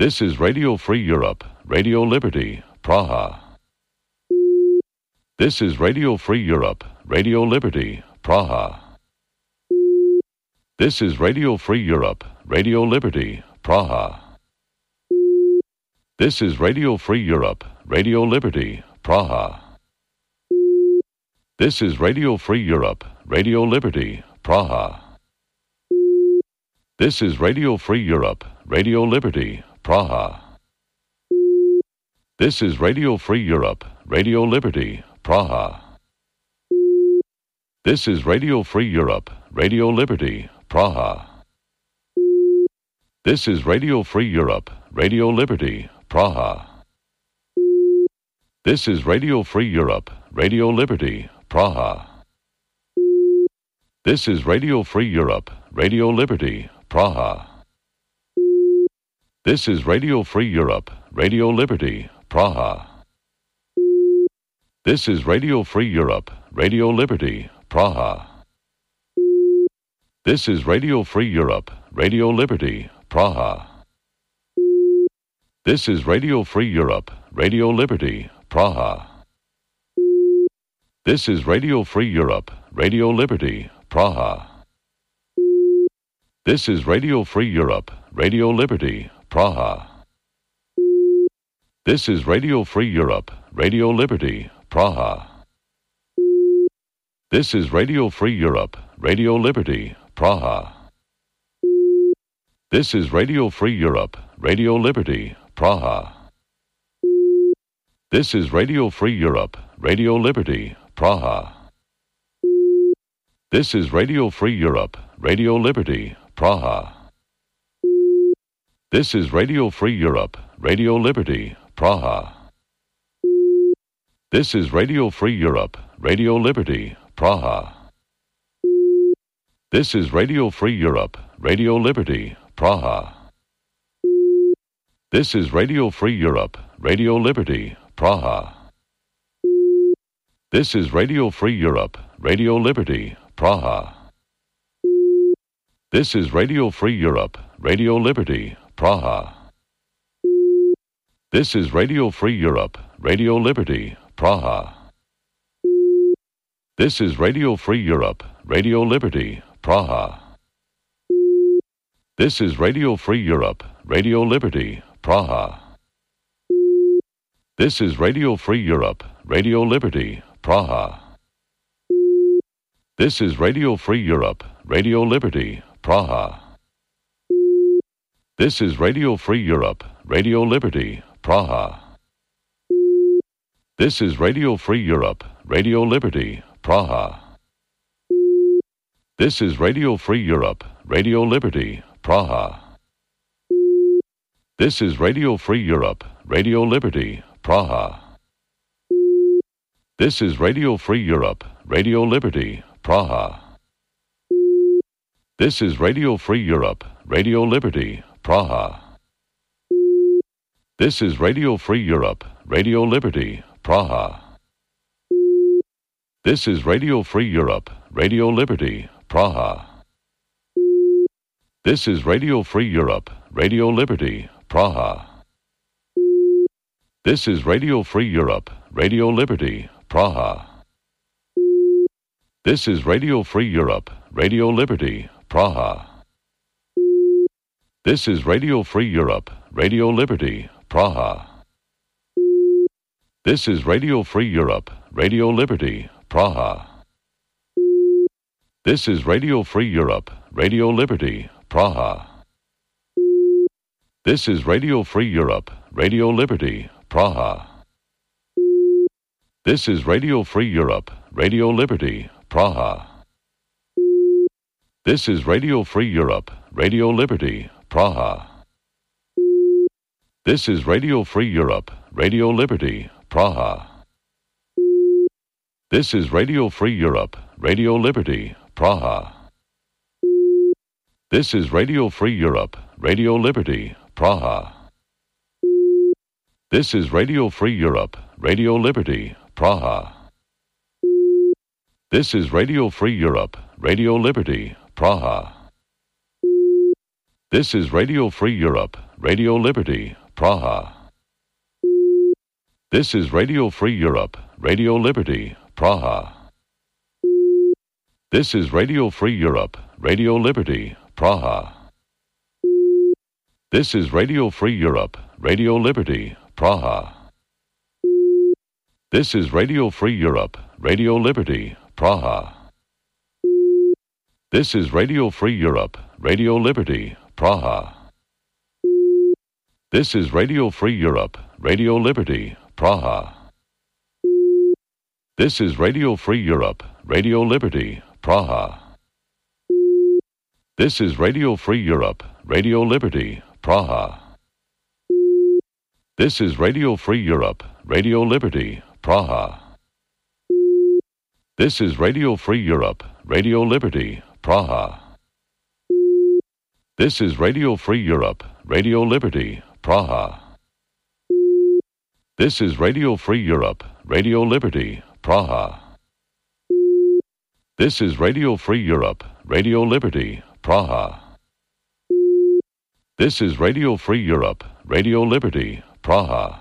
This is Radio Free Europe, Radio Liberty, Praha. This is Radio Free Europe, Radio Liberty, Praha. This is Radio Free Europe, Radio Liberty, Praha. This is Radio Free Europe, Radio Liberty, Praha. This is Radio Free Europe, Radio Liberty, Praha. This is Radio Free Europe, Radio Liberty, Praha. This is Radio Free Europe, Radio Liberty, Praha. This is Radio Free Europe, Radio Liberty, Praha. This is Radio Free Europe, Radio Liberty, Praha. This is Radio Free Europe, Radio Liberty, Praha. This is Radio Free Europe, Radio Liberty, Praha. This is Radio Free Europe, Radio Liberty, Praha. This is Radio Free Europe, Radio Liberty, Praha. This is Radio Free Europe, Radio Liberty, Praha. This is Radio Free Europe, Radio Liberty, Praha. This is Radio Free Europe, Radio Liberty, Praha. This is Radio Free Europe, Radio Liberty, Praha. This is Radio Free Europe, Radio Liberty, Praha. This is Radio Free Europe, Radio Liberty, Praha. This is Radio Free Europe, Radio Liberty, Praha. This is Radio Free Europe, Radio Liberty, Praha. This is Radio Free Europe, Radio Liberty, Praha. This is Radio Free Europe, Radio Liberty, Praha. This is Radio Free Europe, Radio Liberty, Praha. This is Radio Free Europe, Radio Liberty, Praha. This is Radio Free Europe, Radio Liberty, Praha. This is Radio Free Europe, Radio Liberty, Praha. This is Radio Free Europe, Radio Liberty, Praha. This is Radio Free Europe, Radio Liberty, Praha. This is Radio Free Europe, Radio Liberty, Praha. This is Radio Free Europe, Radio Liberty, Praha. This is Radio Free Europe, Radio Liberty, Praha. This is Radio Free Europe, Radio Liberty, Praha. This is Radio Free Europe, Radio Liberty, Praha. This is Radio Free Europe, Radio Liberty, Praha. This is Radio Free Europe, Radio Liberty, Praha. This is Radio Free Europe, Radio Liberty, Praha. This is Radio Free Europe, Radio Liberty, Praha. This is Radio Free Europe, Radio Liberty, Praha. This is Radio Free Europe, Radio Liberty, Praha. This is Radio Free Europe, Radio Liberty, Praha. This is Radio Free Europe, Radio Liberty, Praha. This is Radio Free Europe, Radio Liberty, Praha. This is Radio Free Europe, Radio Liberty, Praha. This is Radio Free Europe, Radio Liberty, Praha. This is Radio Free Europe, Radio Liberty, Praha. This is Radio Free Europe, Radio Liberty, Praha. This is Radio Free Europe, Radio Liberty, Praha. This is Radio Free Europe, Radio Liberty, Praha. This is Radio Free Europe, Radio Liberty, Praha. This is Radio Free Europe, Radio Liberty, Praha. This is Radio Free Europe, Radio Liberty, Praha. This is Radio Free Europe, Radio Liberty, Praha. This is Radio Free Europe, Radio Liberty, Praha. This is Radio Free Europe, Radio Liberty, Praha. This is Radio Free Europe, Radio Liberty, Praha. This is Radio Free Europe, Radio Liberty, Praha. This is Radio Free Europe, Radio Liberty, Praha. This is Radio Free Europe, Radio Liberty, Praha. This is Radio Free Europe, Radio Liberty, Praha. This is Radio Free Europe, Radio Liberty, Praha. This is Radio Free Europe, Radio Liberty, Praha. This is Radio Free Europe, Radio Liberty, Praha. This is Radio Free Europe, Radio Liberty, Praha. This is Radio Free Europe, Radio Liberty, Praha. This is Radio Free Europe, Radio Liberty, Praha. This is Radio Free Europe, Radio Liberty, Praha. This is Radio Free Europe, Radio Liberty, Praha. This is Radio Free Europe, Radio Liberty, Praha. This is Radio Free Europe, Radio Liberty, Praha.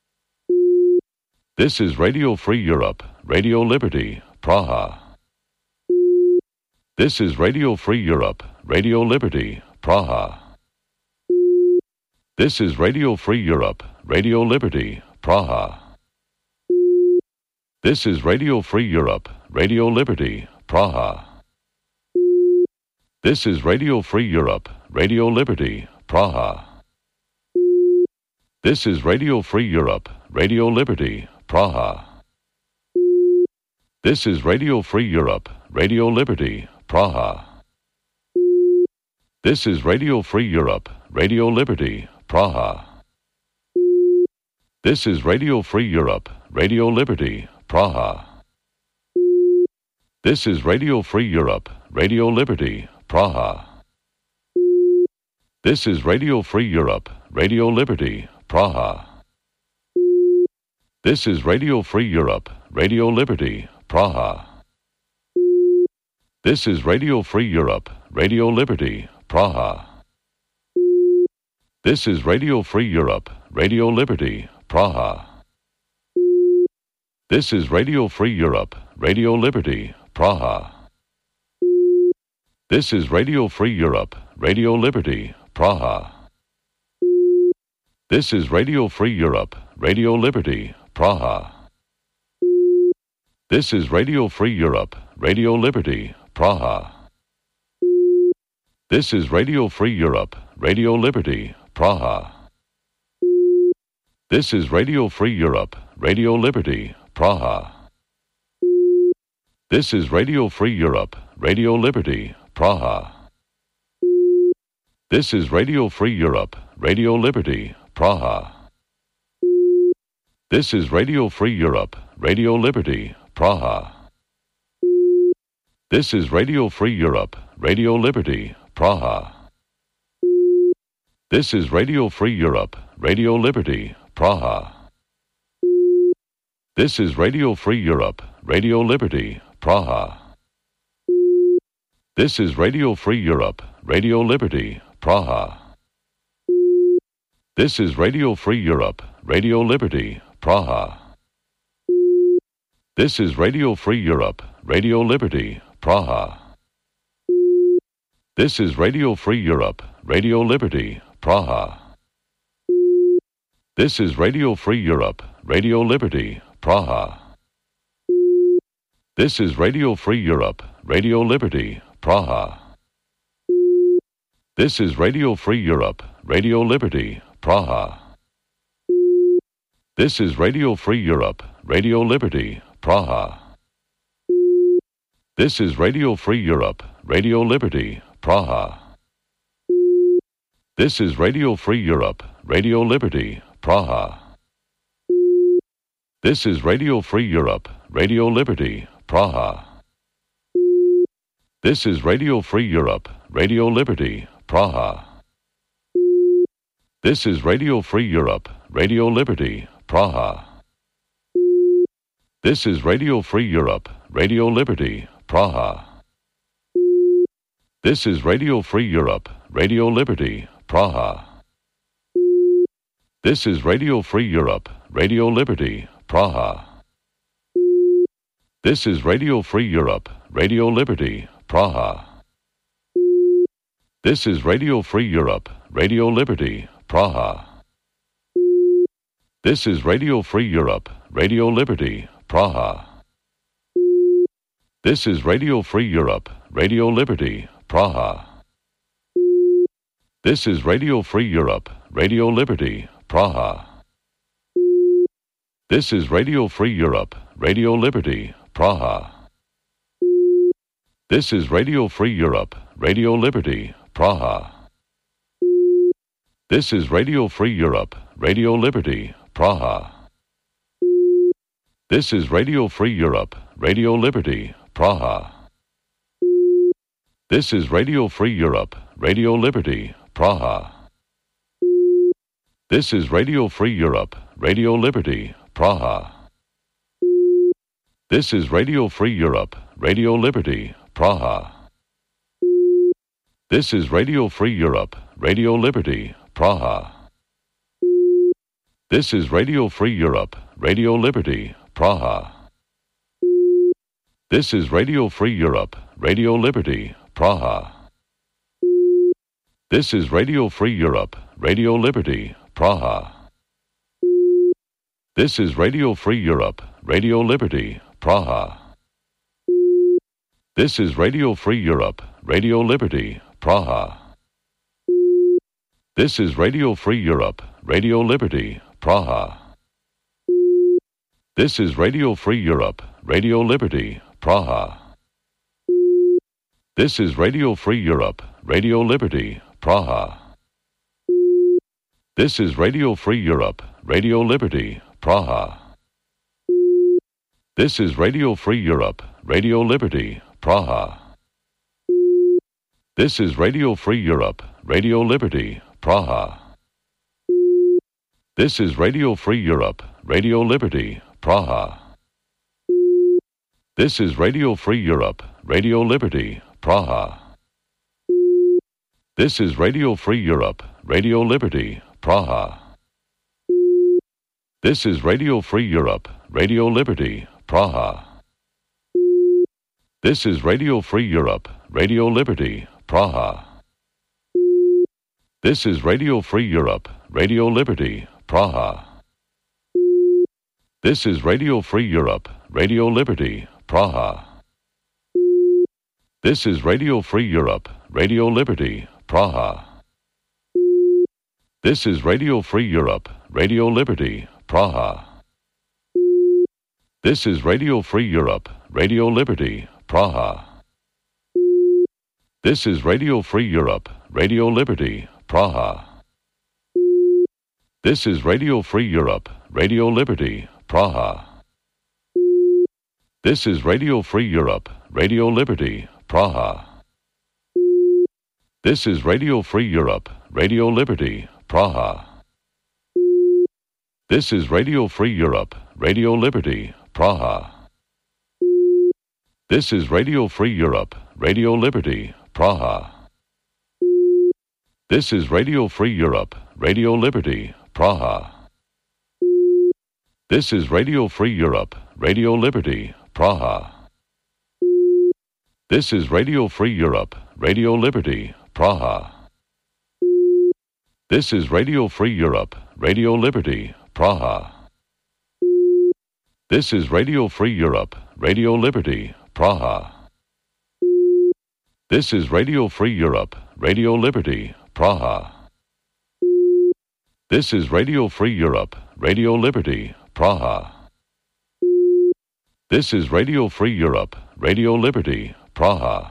This is Radio Free Europe, Radio Liberty, Praha. This is Radio Free Europe, Radio Liberty, Praha. This is Radio Free Europe, Radio Liberty, Praha. This is Radio Free Europe, Radio Liberty, Praha. This is Radio Free Europe, Radio Liberty, Praha. This is Radio Free Europe, Radio Liberty, Praha. This is Radio Free Europe, Radio Liberty, Praha. This is Radio Free Europe, Radio Liberty, Praha. This is Radio Free Europe, Radio Liberty, Praha. This is Radio Free Europe, Radio Liberty, Praha. This is Radio Free Europe, Radio Liberty, Praha. This is Radio Free Europe, Radio Liberty, Praha. This is Radio Free Europe, Radio Liberty, Praha. This is Radio Free Europe, Radio Liberty, Praha. This is Radio Free Europe, Radio Liberty, Praha. This is Radio Free Europe, Radio Liberty, Praha. This is Radio Free Europe, Radio Liberty, Praha. This is Radio Free Europe, Radio Liberty, Praha. This is Radio Free Europe, Radio Liberty, Praha. This is Radio Free Europe, Radio Liberty, Praha. This is Radio Free Europe, Radio Liberty, Praha. This is Radio Free Europe, Radio Liberty, Praha. This is Radio Free Europe, Radio Liberty, Praha. This is Radio Free Europe, Radio Liberty, Praha. This is Radio Free Europe, Radio Liberty, Praha. This is Radio Free Europe, Radio Liberty, Praha. This is Radio Free Europe, Radio Liberty, Praha. This is Radio Free Europe, Radio Liberty, Praha. This is Radio Free Europe, Radio Liberty, Praha. This is Radio Free Europe, Radio Liberty, Praha. This is Radio Free Europe, Radio Liberty, Praha. This is Radio Free Europe, Radio Liberty, Praha. This is Radio Free Europe, Radio Liberty, Praha. This is Radio Free Europe, Radio Liberty, Praha. This is Radio Free Europe, Radio Liberty, Praha. This is Radio Free Europe, Radio Liberty, Praha. This is Radio Free Europe, Radio Liberty, Praha. This is Radio Free Europe, Radio Liberty, Praha. This is Radio Free Europe, Radio Liberty, Praha. This is Radio Free Europe, Radio Liberty, Praha. This is Radio Free Europe, Radio Liberty, Praha. This is Radio Free Europe, Radio Liberty, Praha. This is Radio Free Europe, Radio Liberty, Praha. This is Radio Free Europe, Radio Liberty, Praha. This is Radio Free Europe, Radio Liberty, Praha. This is Radio Free Europe, Radio Liberty, Praha. This is Radio Free Europe, Radio Liberty, Praha. This is Radio Free Europe, Radio Liberty, Praha. This is Radio Free Europe, Radio Liberty, Praha. This is Radio Free Europe, Radio Liberty, Praha. This is Radio Free Europe, Radio Liberty, Praha. This is Radio Free Europe, Radio Liberty, Praha. This is Radio Free Europe, Radio Liberty, Praha. This is Radio Free Europe, Radio Liberty, Praha. This is Radio Free Europe, Radio Liberty, Praha. This is Radio Free Europe, Radio Liberty, Praha. This is Radio Free Europe, Radio Liberty, Praha. This is Radio Free Europe, Radio Liberty, Praha. This is Radio Free Europe, Radio Liberty, Praha. This is Radio Free Europe, Radio Liberty, Praha. This is Radio Free Europe, Radio Liberty, Praha. This is Radio Free Europe, Radio Liberty, Praha. This is Radio Free Europe, Radio Liberty, Praha. This is Radio Free Europe, Radio Liberty, Praha. This is Radio Free Europe, Radio Liberty, Praha. This is Radio Free Europe, Radio Liberty, Praha. This is Radio Free Europe, Radio Liberty, Praha. This is Radio Free Europe, Radio Liberty, Praha. This is Radio Free Europe, Radio Liberty, Praha. This is Radio Free Europe, Radio Liberty, Praha. This is Radio Free Europe, Radio Liberty, Praha. This is Radio Free Europe, Radio Liberty, Praha. This is Radio Free Europe, Radio Liberty, Praha. This is Radio Free Europe, Radio Liberty, Praha. This is Radio Free Europe, Radio Liberty, Praha. This is Radio Free Europe, Radio Liberty, Praha. This is Radio Free Europe, Radio Liberty, Praha. This is Radio Free Europe, Radio Liberty, Praha. This is Radio Free Europe, Radio Liberty, Praha. This is Radio Free Europe, Radio Liberty, Praha. This is Radio Free Europe, Radio Liberty, Praha. This is Radio Free Europe, Radio Liberty, Praha. This is Radio Free Europe, Radio Liberty, Praha. This is Radio Free Europe, Radio Liberty, Praha. This is Radio Free Europe, Radio Liberty, Praha. This is Radio Free Europe, Radio Liberty, Praha. This is Radio Free Europe, Radio Liberty, Praha. This is Radio Free Europe, Radio Liberty, Praha. This is Radio Free Europe, Radio Liberty, Praha. This is Radio Free Europe, Radio Liberty, Praha.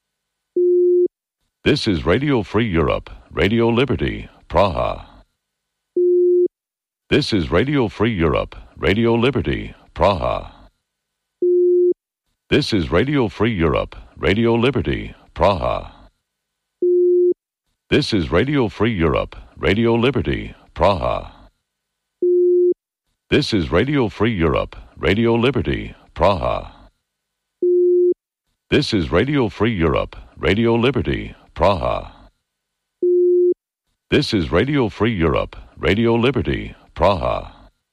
This is Radio Free Europe, Radio Liberty, Praha. This is Radio Free Europe, Radio Liberty, Praha. This is Radio Free Europe, Radio Liberty, Praha. This is Radio Free Europe, Radio Liberty, Praha. This is Radio Free Europe, Radio Liberty, Praha. This is Radio Free Europe, Radio Liberty, Praha. This is Radio Free Europe, Radio Liberty, Praha.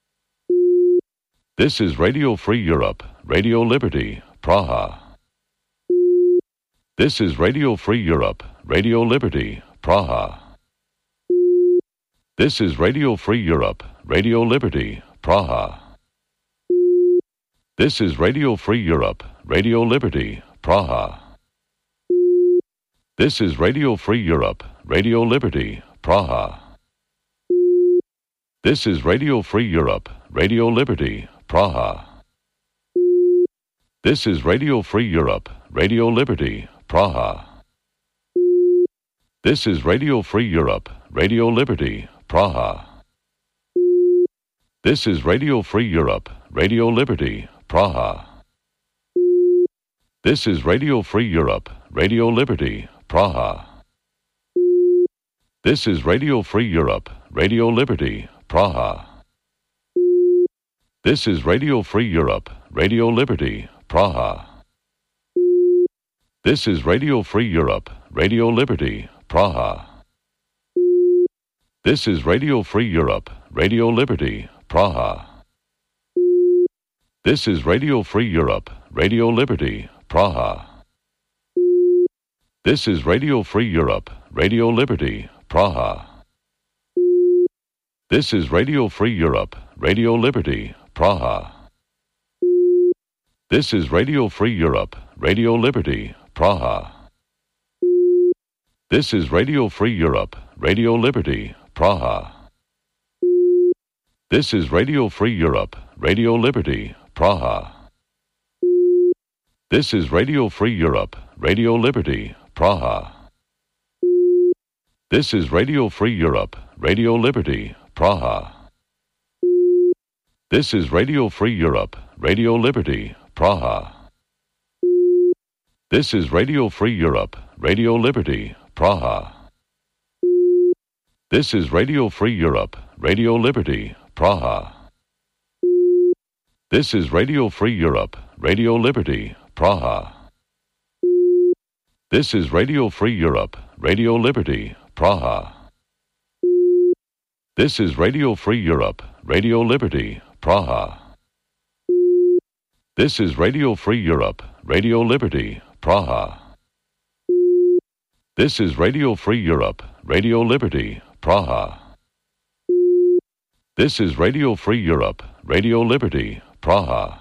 This is Radio Free Europe, Radio Liberty, Praha. This is Radio Free Europe, Radio Liberty, Praha. This is Radio Free Europe, Radio Liberty, Praha. This is Radio Free Europe, Radio Liberty, Praha. This is Radio Free Europe, Radio Liberty, Praha. This is Radio Free Europe, Radio Liberty, Praha. This is Radio Free Europe, Radio Liberty, Praha. This is Radio Free Europe, Radio Liberty, Praha. This is Radio Free Europe, Radio Liberty, Praha. This is Radio Free Europe, Radio Liberty, Praha. This is Radio Free Europe, Radio Liberty, Praha. This is Radio Free Europe, Radio Liberty, Praha. This is Radio Free Europe, Radio Liberty, Praha. This is Radio Free Europe, Radio Liberty, Praha. This is Radio Free Europe, Radio Liberty, Praha. This is Radio Free Europe, Radio Liberty, Praha. This is Radio Free Europe, Radio Liberty, Praha. This is Radio Free Europe, Radio Liberty, Praha. This is Radio Free Europe, Radio Liberty, Praha. This is Radio Free Europe, Radio Liberty, Praha. This is Radio Free Europe, Radio Liberty, Praha. This is Radio Free Europe, Radio Liberty, Praha. This is Radio Free Europe, Radio Liberty, Praha. This is Radio Free Europe, Radio Liberty, Praha. This is Radio Free Europe, Radio Liberty, Praha. This is Radio Free Europe, Radio Liberty, Praha. This is Radio Free Europe, Radio Liberty, Praha. This is Radio Free Europe, Radio Liberty, Praha. This is Radio Free Europe, Radio Liberty, Praha. This is Radio Free Europe, Radio Liberty, Praha. This is Radio Free Europe, Radio Liberty, Praha.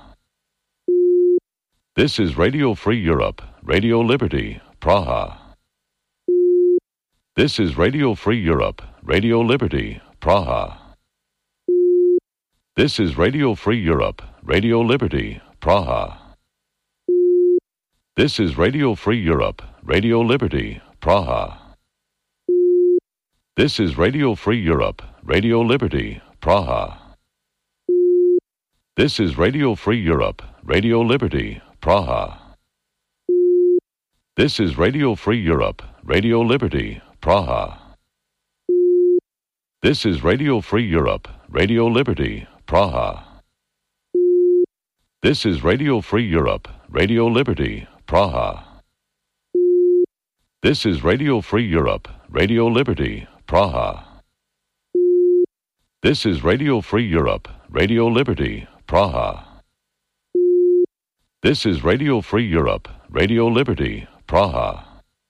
This is Radio Free Europe, Radio Liberty, Praha. This is Radio Free Europe, Radio Liberty, Praha. This is Radio Free Europe, Radio Liberty, Praha. This is Radio Free Europe, Radio Liberty, Praha. This is Radio Free Europe, Radio Liberty, Praha. This is Radio Free Europe, Radio Liberty, Praha. This is Radio Free Europe, Radio Liberty, Praha. This is Radio Free Europe, Radio Liberty, Praha. This is Radio Free Europe, Radio Liberty, Praha. This is Radio Free Europe, Radio Liberty, Praha. This is Radio Free Europe, Radio Liberty, Praha. This is Radio Free Europe, Radio Liberty, Praha.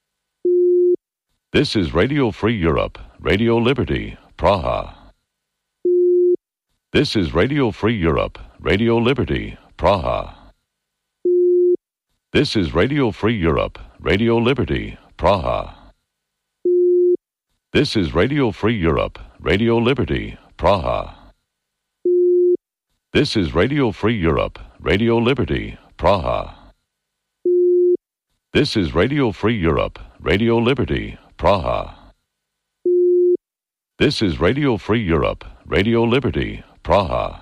This is Radio Free Europe, Radio Liberty, Praha. This is Radio Free Europe, Radio Liberty, Praha. This is Radio Free Europe, Radio Liberty, Praha. This is Radio Free Europe, Radio Liberty, Praha. This is Radio Free Europe, Radio Liberty, Praha. This is Radio Free Europe, Radio Liberty, Praha. This is Radio Free Europe, Radio Liberty, Praha.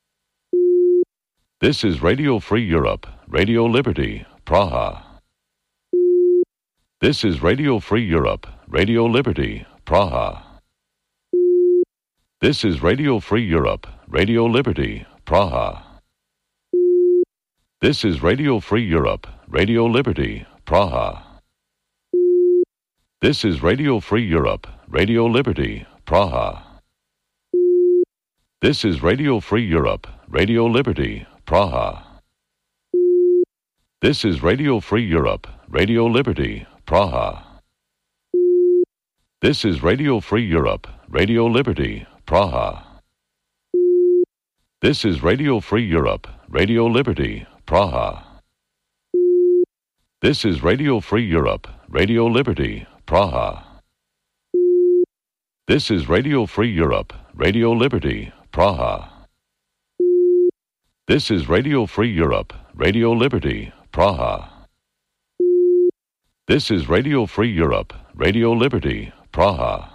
This is Radio Free Europe, Radio Liberty, Praha. This is Radio Free Europe, Radio Liberty, Praha. This is Radio Free Europe, Radio Liberty, Praha. This is Radio Free Europe, Radio Liberty, Praha. This is Radio Free Europe, Radio Liberty, Praha. This is Radio Free Europe, Radio Liberty, Praha. This is Radio Free Europe, Radio Liberty, Praha. This is Radio Free Europe, Radio Liberty, Praha. This is Radio Free Europe, Radio Liberty, Praha. This is Radio Free Europe, Radio Liberty, Praha. This is Radio Free Europe, Radio Liberty, Praha. This is Radio Free Europe, Radio Liberty, Praha. This is Radio Free Europe, Radio Liberty, Praha.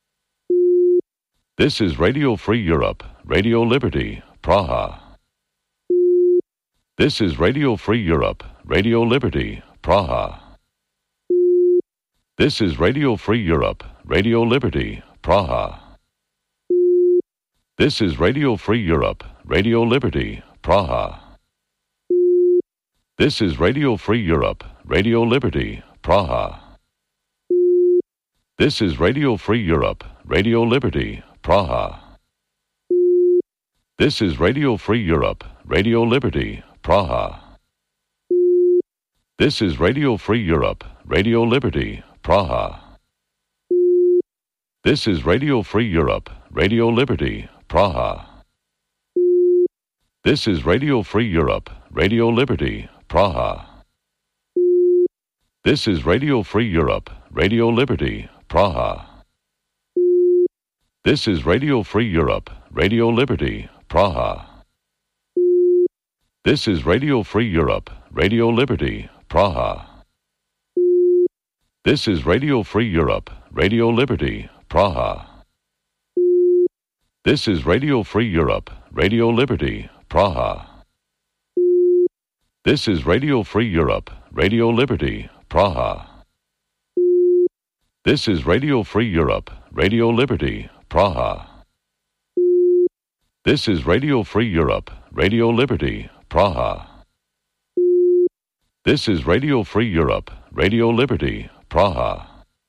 This is Radio Free Europe, Radio Liberty, Praha. This is Radio Free Europe, Radio Liberty, Praha. This is Radio Free Europe, Radio Liberty, Praha. This is Radio Free Europe, Radio Liberty, Praha. This is Radio Free Europe, Radio Liberty, Praha. This is Radio Free Europe, Radio Liberty, Praha. This is Radio Free Europe, Radio Liberty, Praha. This is Radio Free Europe, Radio Liberty, Praha. This is Radio Free Europe, Radio Liberty, Praha. This is Radio Free Europe, Radio Liberty, Praha. This is Radio Free Europe, Radio Liberty, Praha. This is Radio Free Europe, Radio Liberty, Praha. This is Radio Free Europe, Radio Liberty, Praha. This is Radio Free Europe, Radio Liberty, Praha. This is Radio Free Europe, Radio Liberty, Praha. This is Radio Free Europe, Radio Liberty, Praha. This is Radio Free Europe, Radio Liberty, Praha. This is Radio Free Europe, Radio Liberty, Praha. This is Radio Free Europe, Radio Liberty, Praha.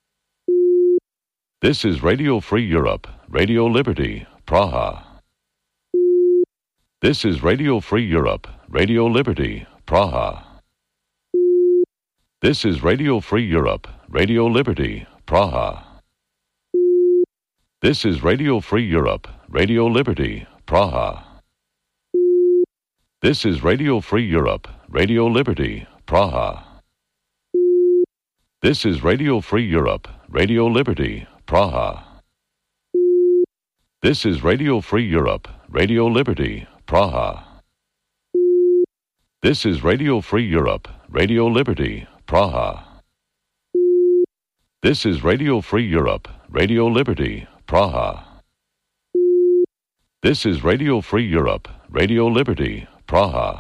This is Radio Free Europe, Radio Liberty, Praha. This is Radio Free Europe, Radio Liberty, Praha. This is Radio Free Europe, Radio Liberty, Praha. This is Radio Free Europe, Radio Liberty, Praha. This is Radio Free Europe, Radio Liberty, Praha. This is Radio Free Europe, Radio Liberty, Praha. This is Radio Free Europe, Radio Liberty, Praha. This is Radio Free Europe, Radio Liberty, Praha. This is Radio Free Europe, Radio Liberty, Praha. This is Radio Free Europe, Radio Liberty, Praha.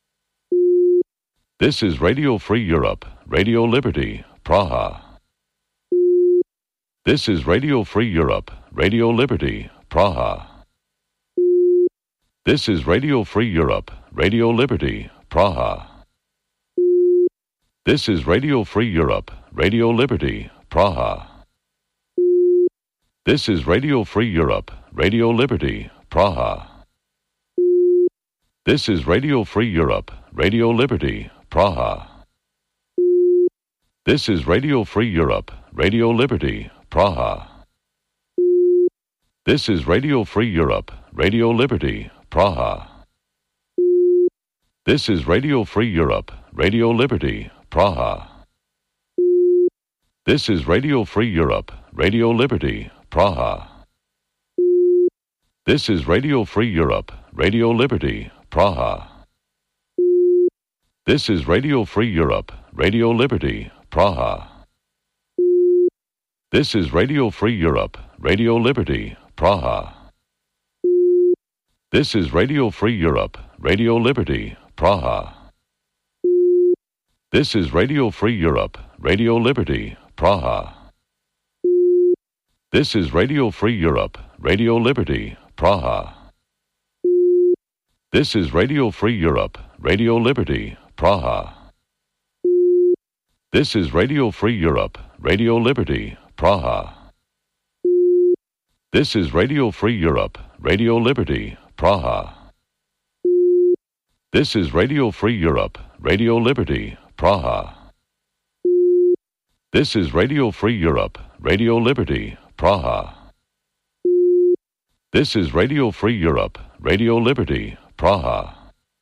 This is Radio Free Europe, Radio Liberty, Praha. This is Radio Free Europe, Radio Liberty, Praha. This is Radio Free Europe, Radio Liberty, Praha. This is Radio Free Europe, Radio Liberty, Praha. This is Radio Free Europe, Radio Liberty, Praha. This is Radio Free Europe, Radio Liberty, Praha. This is Radio Free Europe, Radio Liberty, Praha. This is Radio Free Europe, Radio Liberty, Praha. This is Radio Free Europe, Radio Liberty, Praha. This is Radio Free Europe, Radio Liberty, Praha. This is Radio Free Europe, Radio Liberty, Praha. This is Radio Free Europe, Radio Liberty, Praha. This is Radio Free Europe, Radio Liberty, Praha. This is Radio Free Europe, Radio Liberty, Praha. This is Radio Free Europe, Radio Liberty, Praha. This is Radio Free Europe, Radio Liberty, Praha. This is Radio Free Europe, Radio Liberty, Praha. This is Radio Free Europe, Radio Liberty, Praha. This is Radio Free Europe, Radio Liberty, Praha. This is Radio Free Europe, Radio Liberty, Praha. This is Radio Free Europe, Radio Liberty, Praha. This is Radio Free Europe, Radio Liberty, Praha.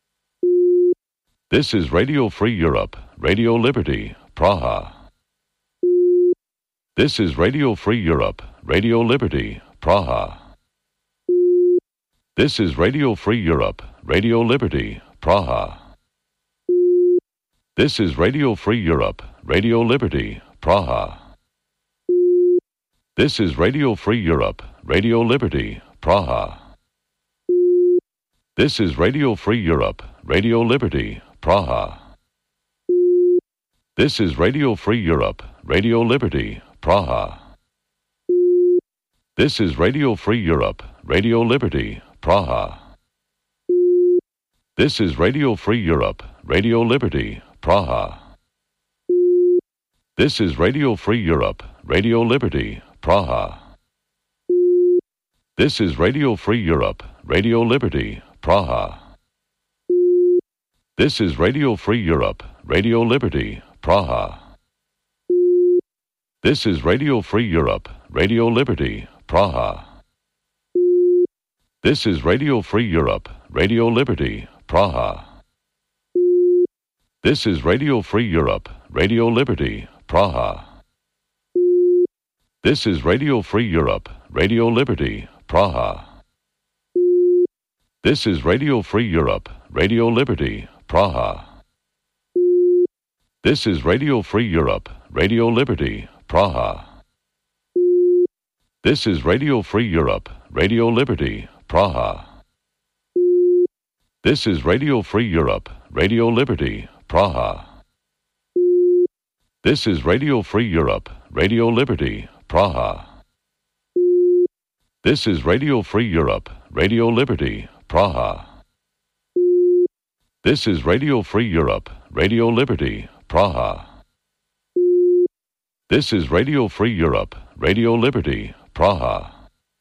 This is Radio Free Europe, Radio Liberty, Praha. This is Radio Free Europe, Radio Liberty, Praha. This is Radio Free Europe, Radio Liberty, Praha. This is Radio Free Europe, Radio Liberty, Praha. This is Radio Free Europe, Radio Liberty, Praha. This is Radio Free Europe, Radio Liberty, Praha. This is Radio Free Europe, Radio Liberty, Praha. This is Radio Free Europe, Radio Liberty, Praha. This is Radio Free Europe, Radio Liberty, Praha. This is Radio Free Europe, Radio Liberty, Praha. This is Radio Free Europe, Radio Liberty, Praha. This is Radio Free Europe, Radio Liberty, Praha. This is Radio Free Europe, Radio Liberty, Praha. This is Radio Free Europe, Radio Liberty, Praha. This is Radio Free Europe, Radio Liberty, Praha. This is Radio Free Europe, Radio Liberty, Praha. This is Radio Free Europe, Radio Liberty, Praha. This is Radio Free Europe, Radio Liberty, Praha. This is Radio Free Europe, Radio Liberty, Praha. This is Radio Free Europe, Radio Liberty, Praha. This is Radio Free Europe, Radio Liberty, Praha. This is Radio Free Europe, Radio Liberty, Praha. This is Radio Free Europe, Radio Liberty, Praha. This is Radio Free Europe, Radio Liberty, Praha.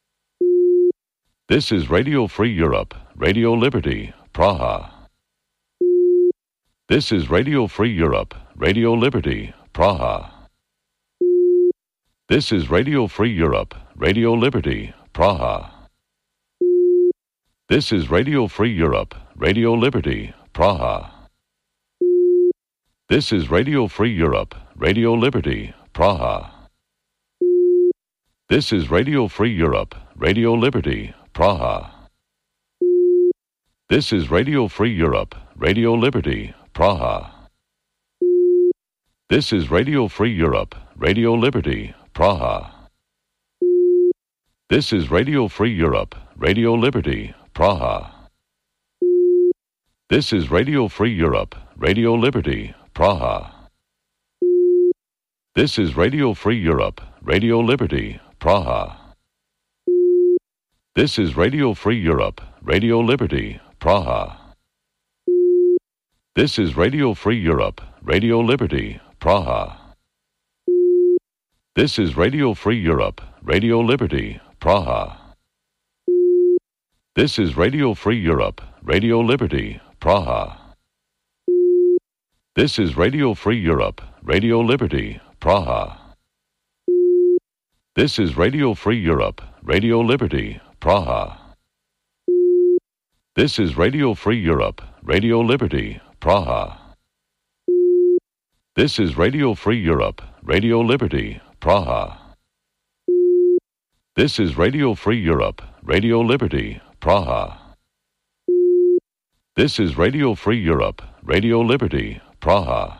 This is Radio Free Europe, Radio Liberty, Praha. This is Radio Free Europe, Radio Liberty, Praha. This is Radio Free Europe, Radio Liberty, Praha. This is Radio Free Europe, Radio Liberty, Praha. This is Radio Free Europe, Radio Liberty, Praha. This is Radio Free Europe, Radio Liberty, Praha. This is Radio Free Europe, Radio Liberty, Praha. This is Radio Free Europe, Radio Liberty, Praha. This is Radio Free Europe, Radio Liberty, Praha. This is Radio Free Europe, Radio Liberty, Praha. This is Radio Free Europe, Radio Liberty, Praha. This is Radio Free Europe, Radio Liberty, Praha. This is Radio Free Europe, Radio Liberty, Praha. This is Radio Free Europe, Radio Liberty, Praha. This is Radio Free Europe, Radio Liberty, Praha. This is Radio Free Europe, Radio Liberty, Praha. This is Radio Free Europe, Radio Liberty, Praha. This is Radio Free Europe, Radio Liberty, Praha. This is Radio Free Europe, Radio Liberty, Praha. This is Radio Free Europe, Radio Liberty, Praha. This is Radio Free Europe, Radio Liberty, Praha.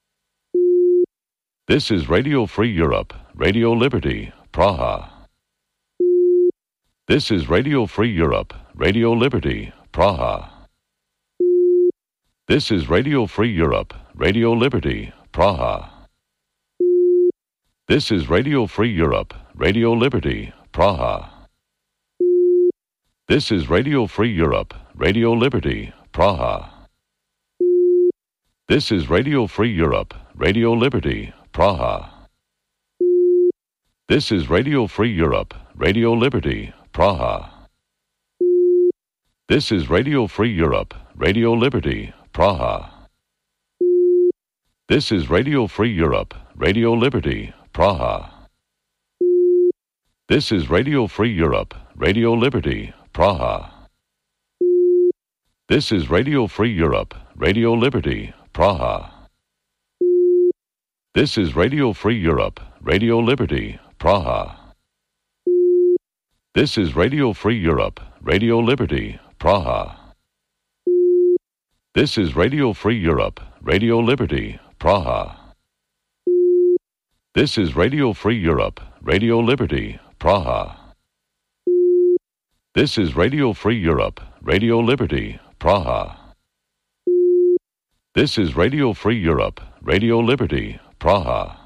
This is Radio Free Europe, Radio Liberty, Praha. This is Radio Free Europe, Radio Liberty, Praha. This is Radio Free Europe, Radio Liberty, Praha. This is Radio Free Europe, Radio Liberty, Praha. This is Radio Free Europe, Radio Liberty, Praha. This is Radio Free Europe, Radio Liberty, Praha. This is Radio Free Europe, Radio Liberty, Praha. This is Radio Free Europe, Radio Liberty, Praha. This is Radio Free Europe, Radio Liberty, Praha. This is Radio Free Europe, Radio Liberty, Praha. This is Radio Free Europe, Radio Liberty, Praha. This is Radio Free Europe, Radio Liberty, Praha. This is Radio Free Europe, Radio Liberty, Praha. This is Radio Free Europe, Radio Liberty, Praha. This is Radio Free Europe, Radio Liberty, Praha. This is Radio Free Europe, Radio Liberty, Praha. This is Radio Free Europe, Radio Liberty, Praha.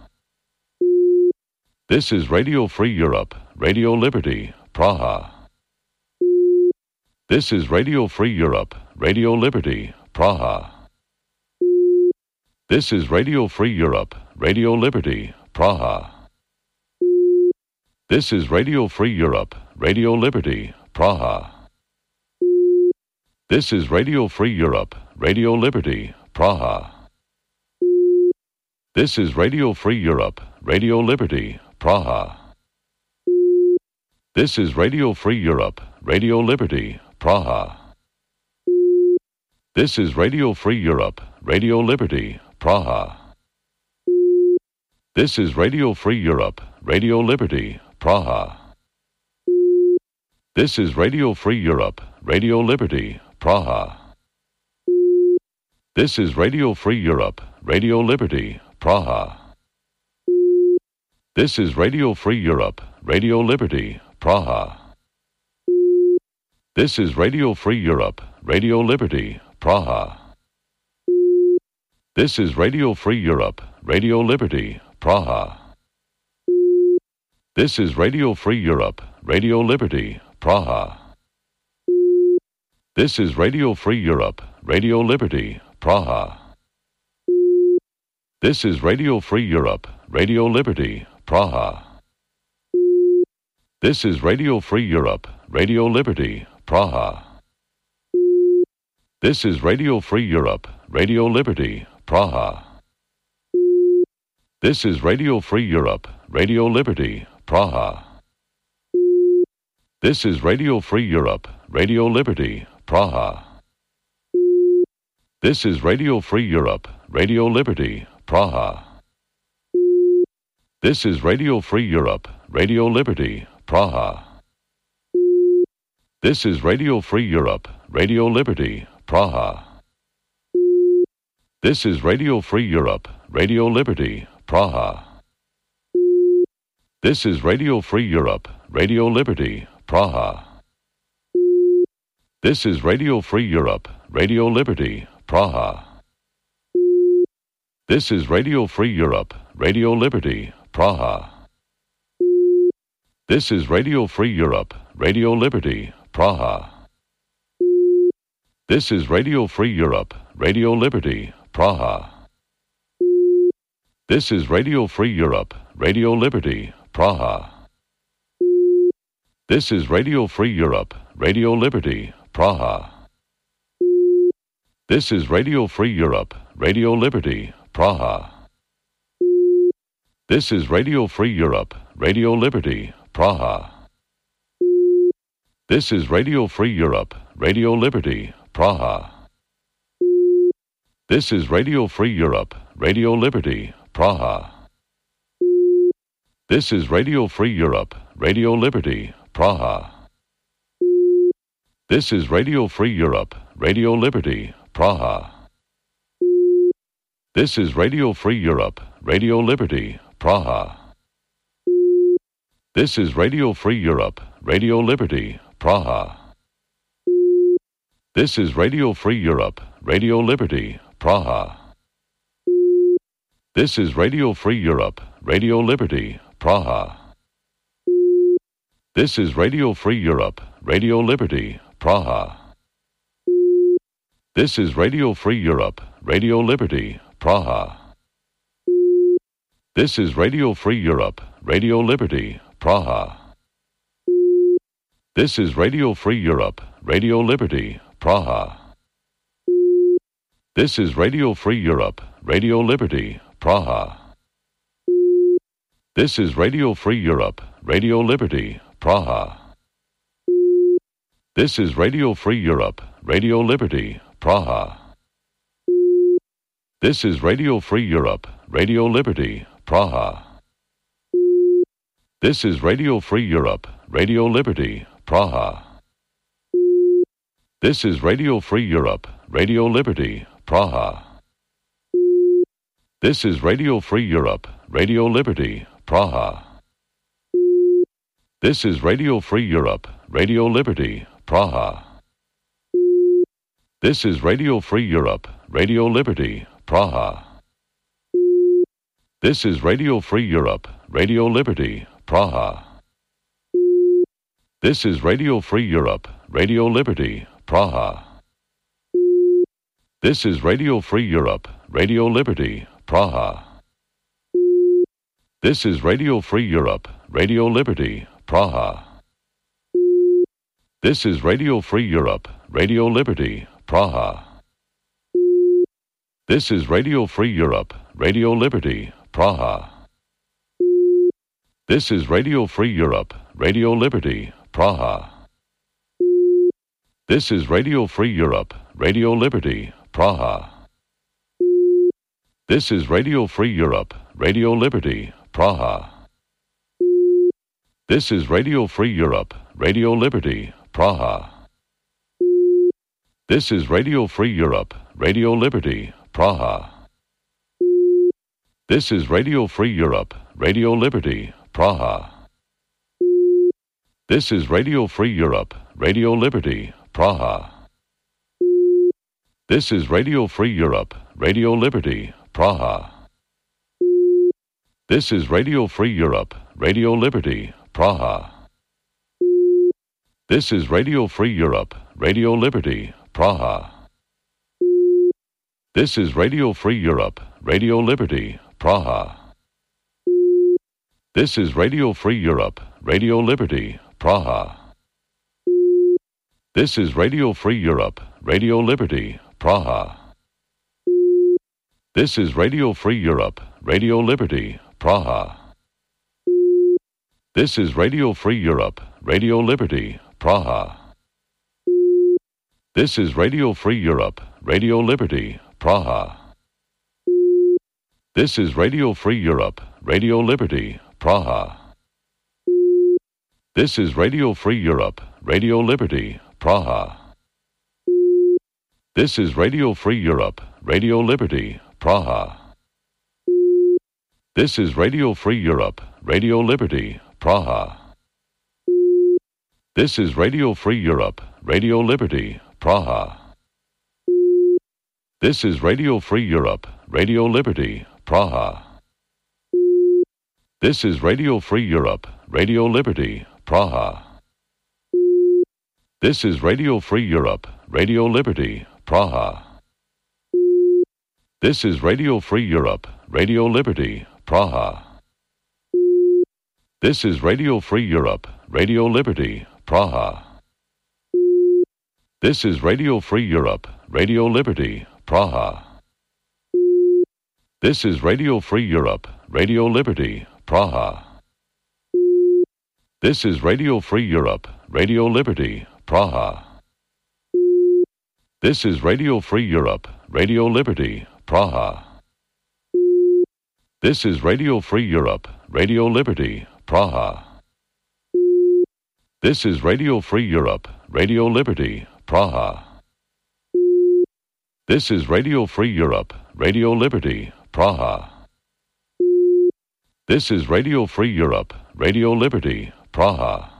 This is Radio Free Europe, Radio Liberty, Praha. This is Radio Free Europe, Radio Liberty, Praha. This is Radio Free Europe, Radio Liberty, Praha. This is Radio Free Europe, Radio Liberty, Praha. This is Radio Free Europe, Radio Liberty, Praha. This is Radio Free Europe, Radio Liberty, Praha. This is Radio Free Europe, Radio Liberty, Praha. This is Radio Free Europe, Radio Liberty, Praha. This is Radio Free Europe, Radio Liberty, Praha. This is Radio Free Europe, Radio Liberty, Praha. This is Radio Free Europe, Radio Liberty, Praha. This is Radio Free Europe, Radio Liberty, Praha. This is Radio Free Europe, Radio Liberty, Praha. This is Radio Free Europe, Radio Liberty, Praha. This is Radio Free Europe, Radio Liberty, Praha. This is Radio Free Europe, Radio Liberty, Praha. This is Radio Free Europe, Radio Liberty, Praha. This is Radio Free Europe, Radio Liberty, Praha. This is Radio Free Europe, Radio Liberty, Praha. This is Radio Free Europe, Radio Liberty, Praha. This is Radio Free Europe, Radio Liberty, Praha. This is Radio Free Europe, Radio Liberty, Praha. This is Radio Free Europe, Radio Liberty, Praha. This is Radio Free Europe, Radio Liberty, Praha. This is Radio Free Europe, Radio Liberty, Praha. This is Radio Free Europe, Radio Liberty, Praha. This is Radio Free Europe, Radio Liberty, Praha. This is Radio Free Europe, Radio Liberty, Praha. This is Radio Free Europe, Radio Liberty, Praha. This is Radio Free Europe, Radio Liberty, Praha. This is Radio Free Europe, Radio Liberty, Praha. This is Radio Free Europe, Radio Liberty, Praha. This is Radio Free Europe, Radio Liberty, Praha. This is Radio Free Europe, Radio Liberty, Praha. This is Radio Free Europe, Radio Liberty, Praha. This is Radio Free Europe, Radio Liberty, Praha. This is Radio Free Europe, Radio Liberty, Praha. This is Radio Free Europe, Radio Liberty, Praha. This is Radio Free Europe, Radio Liberty, Praha. This is Radio Free Europe, Radio Liberty, Praha. This is Radio Free Europe, Radio Liberty, Praha. This is Radio Free Europe, Radio Liberty, Praha. This is Radio Free Europe, Radio Liberty, Praha. This is Radio Free Europe, Radio Liberty, Praha. This is Radio Free Europe, Radio Liberty, Praha. This is Radio Free Europe, Radio Liberty, Praha. This is Radio Free Europe, Radio Liberty, Praha. This is Radio Free Europe, Radio Liberty, Praha. This is Radio Free Europe, Radio Liberty, Praha. This is Radio Free Europe, Radio Liberty, Praha. This is Radio Free Europe, Radio Liberty, Praha. This is Radio Free Europe, Radio Liberty, Praha. This is Radio Free Europe, Radio Liberty, Praha. This is Radio Free Europe, Radio Liberty, Praha. This is Radio Free Europe, Radio Liberty, Praha. This is Radio Free Europe, Radio Liberty, Praha. This is Radio Free Europe, Radio Liberty, Praha. This is Radio Free Europe, Radio Liberty, Praha. This is Radio Free Europe, Radio Liberty, Praha. This is Radio Free Europe, Radio Liberty, Praha. This is Radio Free Europe, Radio Liberty, Praha. This is Radio Free Europe, Radio Liberty, Praha. This is Radio Free Europe, Radio Liberty, Praha. This is Radio Free Europe, Radio Liberty, Praha. This is Radio Free Europe, Radio Liberty, Praha. This is Radio Free Europe, Radio Liberty, Praha. This is Radio Free Europe, Radio Liberty, Praha. This is Radio Free Europe, Radio Liberty, Praha. This is Radio Free Europe, Radio Liberty, Praha. This is Radio Free Europe, Radio Liberty, Praha. This is Radio Free Europe, Radio Liberty, Praha. This is Radio Free Europe, Radio Liberty, Praha. This is Radio Free Europe, Radio Liberty, Praha. This is Radio Free Europe, Radio Liberty, Praha. This is Radio Free Europe, Radio Liberty, Praha. This is Radio Free Europe, Radio Liberty, Praha. This is Radio Free Europe, Radio Liberty, Praha. This is Radio Free Europe, Radio Liberty, Praha. This is Radio Free Europe, Radio Liberty, Praha. This is Radio Free Europe, Radio Liberty, Praha. This is Radio Free Europe, Radio Liberty, Praha. This is Radio Free Europe, Radio Liberty, Praha. This is Radio Free Europe, Radio Liberty, Praha. This is Radio Free Europe, Radio Liberty, Praha. This is Radio Free Europe, Radio Liberty, Praha. This is Radio Free Europe, Radio Liberty, Praha. This is Radio Free Europe, Radio Liberty, Praha. This is Radio Free Europe, Radio Liberty, Praha. This is Radio Free Europe, Radio Liberty, Praha. This is Radio Free Europe, Radio Liberty, Praha. This is Radio Free Europe, Radio Liberty, Praha. This is Radio Free Europe, Radio Liberty, Praha. This is Radio Free Europe, Radio Liberty, Praha. This is Radio Free Europe, Radio Liberty, Praha. This is Radio Free Europe, Radio Liberty, Praha.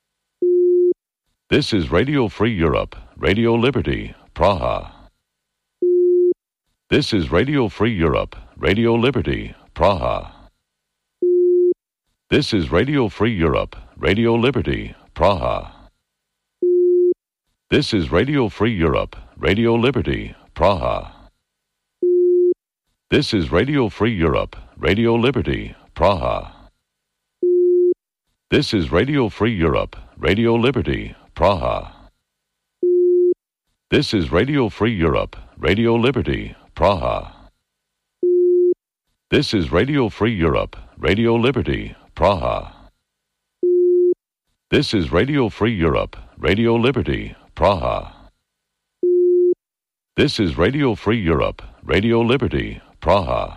This is Radio Free Europe, Radio Liberty, Praha. This is Radio Free Europe, Radio Liberty, Praha. This is Radio Free Europe, Radio Liberty, Praha. This is Radio Free Europe, Radio Liberty, Praha. This is Radio Free Europe, Radio Liberty, Praha. This is Radio Free Europe, Radio Liberty, Praha. This is Radio Free Europe, Radio Liberty, Praha. This is Radio Free Europe, Radio Liberty, Praha. This is Radio Free Europe, Radio Liberty, Praha. This is Radio Free Europe, Radio Liberty, Praha.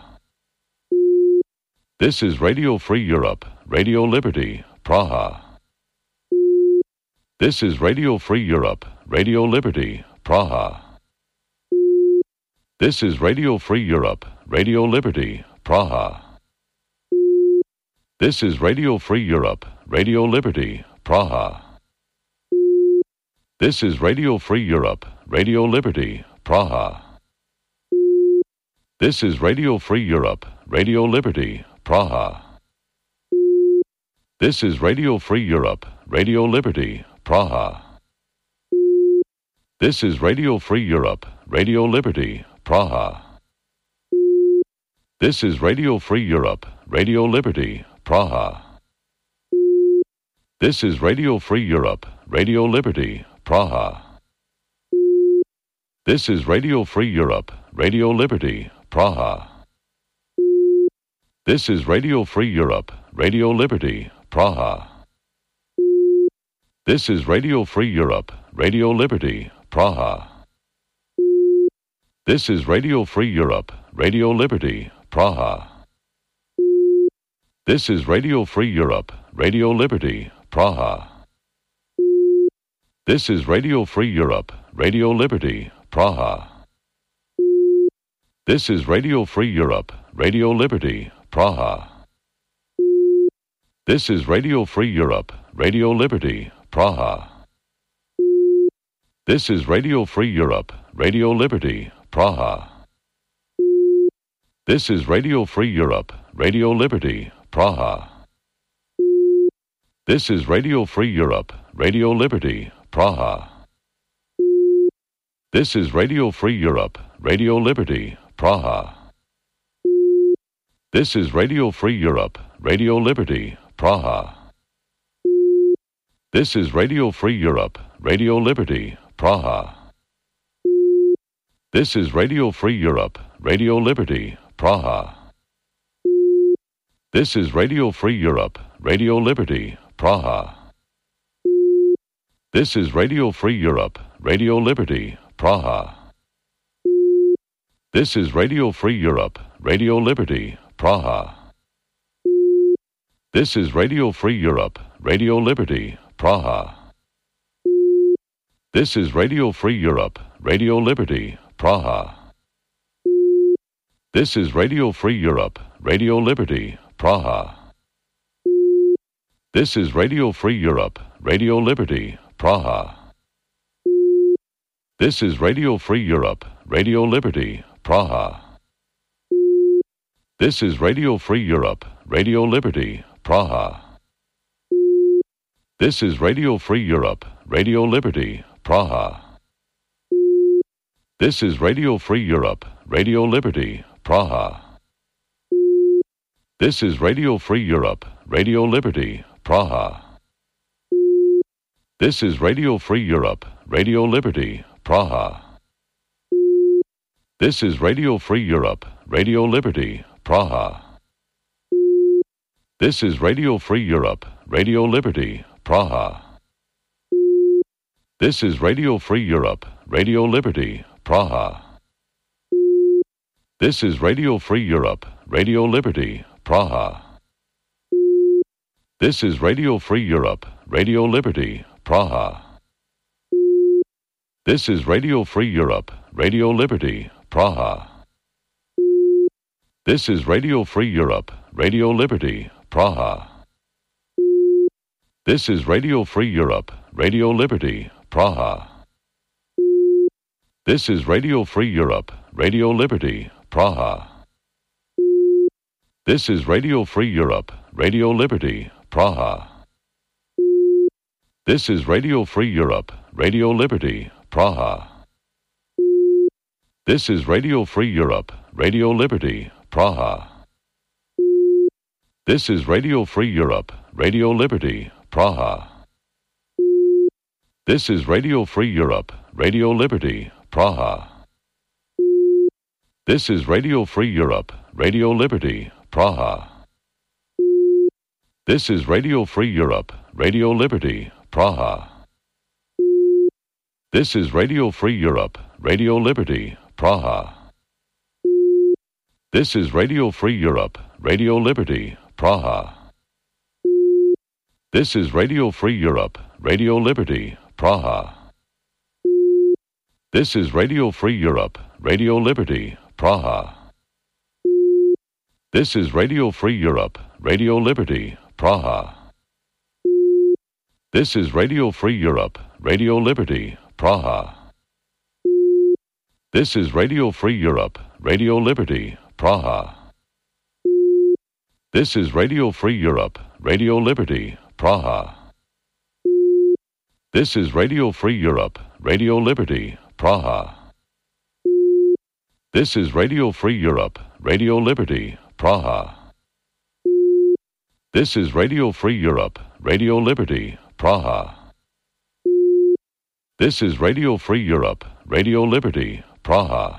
This is Radio Free Europe, Radio Liberty, Praha. This is Radio Free Europe, Radio Liberty, Praha. This is Radio Free Europe, Radio Liberty, Praha. This is Radio Free Europe, Radio Liberty, Praha. This is Radio Free Europe, Radio Liberty, Praha. This is Radio Free Europe, Radio Liberty, Praha. This is Radio Free Europe, Radio Liberty, Praha. This is Radio Free Europe, Radio Liberty, Praha. This is Radio Free Europe, Radio Liberty, Praha. This is Radio Free Europe, Radio Liberty, Praha. This is Radio Free Europe, Radio Liberty, Praha. This is Radio Free Europe, Radio Liberty, Praha. This is Radio Free Europe, Radio Liberty, Praha. This is Radio Free Europe, Radio Liberty, Praha. This is Radio Free Europe, Radio Liberty, Praha. This is Radio Free Europe, Radio Liberty, Praha. This is Radio Free Europe, Radio Liberty, Praha. This is Radio Free Europe, Radio Liberty, Praha. This is Radio Free Europe, Radio Liberty, Praha. This is Radio Free Europe, Radio Liberty, Praha. This is Radio Free Europe, Radio Liberty, Praha. This is Radio Free Europe, Radio Liberty, Praha. This is Radio Free Europe, Radio Liberty, Praha. This is Radio Free Europe, Radio Liberty, Praha. This is Radio Free Europe, Radio Liberty, Praha. This is Radio Free Europe, Radio Liberty, Praha. This is Radio Free Europe, Radio Liberty, Praha. This is Radio Free Europe, Radio Liberty, Praha. This is Radio Free Europe, Radio Liberty, Praha. This is Radio Free Europe, Radio Liberty, Praha. This is Radio Free Europe, Radio Liberty, Praha. This is Radio Free Europe, Radio Liberty, Praha. This is Radio Free Europe, Radio Liberty, Praha. This is Radio Free Europe, Radio Liberty, Praha. This is Radio Free Europe, Radio Liberty, Praha. This is Radio Free Europe, Radio Liberty, Praha. This is Radio Free Europe, Radio Liberty, Praha. This is Radio Free Europe, Radio Liberty, Praha. This is Radio Free Europe, Radio Liberty, Praha. This is Radio Free Europe, Radio Liberty, Praha. This is Radio Free Europe, Radio Liberty, Praha. This is Radio Free Europe, Radio Liberty, Praha. This is Radio Free Europe, Radio Liberty, Praha. This is Radio Free Europe, Radio Liberty, Praha. This is Radio Free Europe, Radio Liberty, Praha. This is Radio Free Europe, Radio Liberty, Praha. This is Radio Free Europe, Radio Liberty, Praha. This is Radio Free Europe, Radio Liberty, Praha. This is Radio Free Europe, Radio Liberty, Praha. This is Radio Free Europe, Radio Liberty, Praha. This is Radio Free Europe, Radio Liberty, Praha. This is Radio Free Europe, Radio Liberty, Praha. This is Radio Free Europe, Radio Liberty, Praha. This is Radio Free Europe, Radio Liberty, Praha. This is Radio Free Europe, Radio Liberty, Praha. This is Radio Free Europe, Radio Liberty, Praha. This is Radio Free Europe, Radio Liberty, Praha. This is Radio Free Europe, Radio Liberty, Praha. This is Radio Free Europe, Radio Liberty, Praha. This is Radio Free Europe, Radio Liberty, Praha. This is Radio Free Europe, Radio Liberty, Praha. This is Radio Free Europe, Radio Liberty, Praha. This is Radio Free Europe, Radio Liberty, Praha. This is Radio Free Europe, Radio Liberty, Praha. This is Radio Free Europe, Radio Liberty, Praha. This is Radio Free Europe, Radio Liberty, Praha.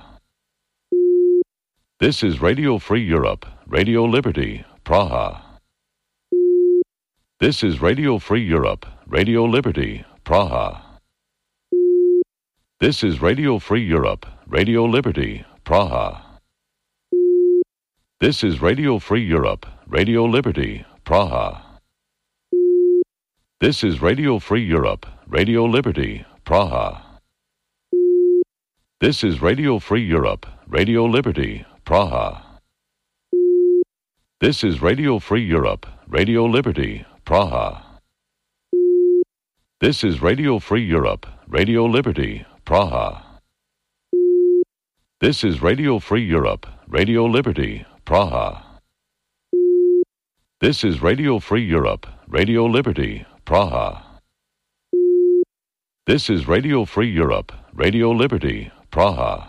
This is Radio Free Europe, Radio Liberty, Praha. This is Radio Free Europe, Radio Liberty, Praha. This is Radio Free Europe, Radio Liberty, Praha. This is Radio Free Europe, Radio Liberty, Praha. This is Radio Free Europe, Radio Liberty, Praha. This is Radio Free Europe, Radio Liberty, Praha. This is Radio Free Europe, Radio Liberty, Praha. This is Radio Free Europe, Radio Liberty, Praha. This is Radio Free Europe, Radio Liberty, Praha. This is Radio Free Europe, Radio Liberty, Praha. This is Radio Free Europe, Radio Liberty, Praha.